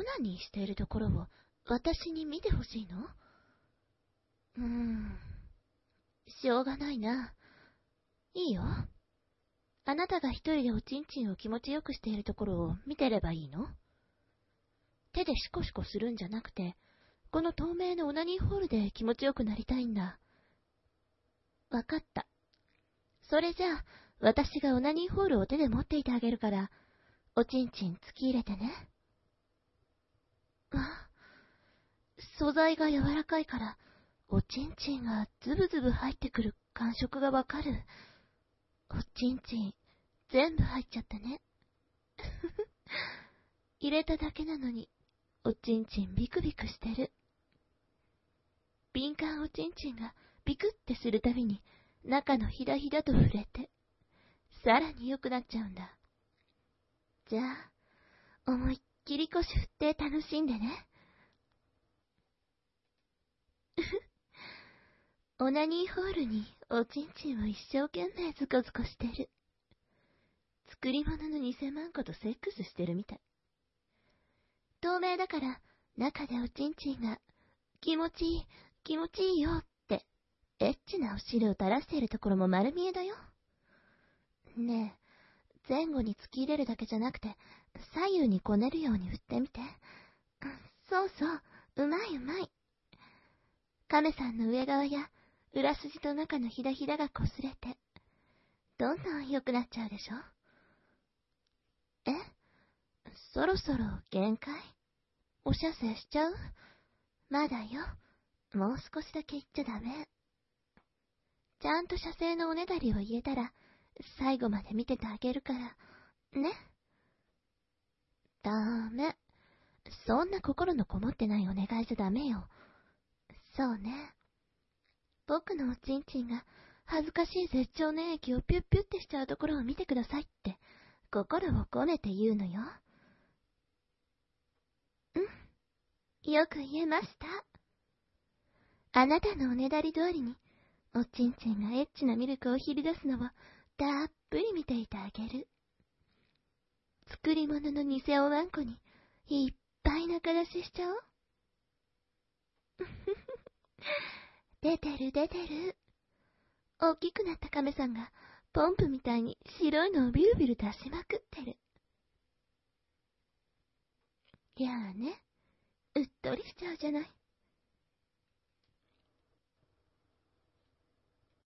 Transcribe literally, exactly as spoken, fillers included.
ナニーしているところを私に見てほしいの？うーん、しょうがないな。いいよ。あなたが一人でおちんちんを気持ちよくしているところを見てればいいの？手でシコシコするんじゃなくて、この透明のオナニーホールで気持ちよくなりたいんだ。わかった。それじゃあ、私がオナニーホールを手で持っていてあげるから、おちんちん突き入れてね。あ、素材が柔らかいから、おちんちんがズブズブ入ってくる感触がわかる。おちんちん、全部入っちゃったね。入れただけなのに、おちんちんビクビクしてる。敏感おちんちんがビクってするたびに、中のひだひだと触れて、さらに良くなっちゃうんだ。じゃあ、思いっきり腰振って楽しんでね。オナニーホールにおちんちんを一生懸命ズコズコしてる。作り物の偽マンコとセックスしてるみたい。透明だから中でおちんちんが気持ちいい、気持ちいいよってエッチなお汁を垂らしているところも丸見えだよ。ねえ、前後に突き入れるだけじゃなくて左右にこねるように振ってみて。そうそう、うまいうまい。亀さんの上側や裏筋と中のひだひだがこすれて、どんどん良くなっちゃうでしょ。え？そろそろ限界？お射精しちゃう？まだよ。もう少しだけ言っちゃダメ。ちゃんと射精のおねだりを言えたら、最後まで見ててあげるから、ね。ダメ。そんな心のこもってないお願いじゃダメよ。そうね。僕のおちんちんが恥ずかしい絶頂粘液をピュッピュッってしちゃうところを見てくださいって心を込めて言うのよ。うん。よく言えました。あなたのおねだり通りにおちんちんがエッチなミルクをひり出すのをたっぷり見ていてあげる。作り物の偽おわんこにいっぱい仲出ししちゃおう。出てる出てる。大きくなった亀さんがポンプみたいに白いのをビルビル出しまくってる。いやあね、うっとりしちゃうじゃない。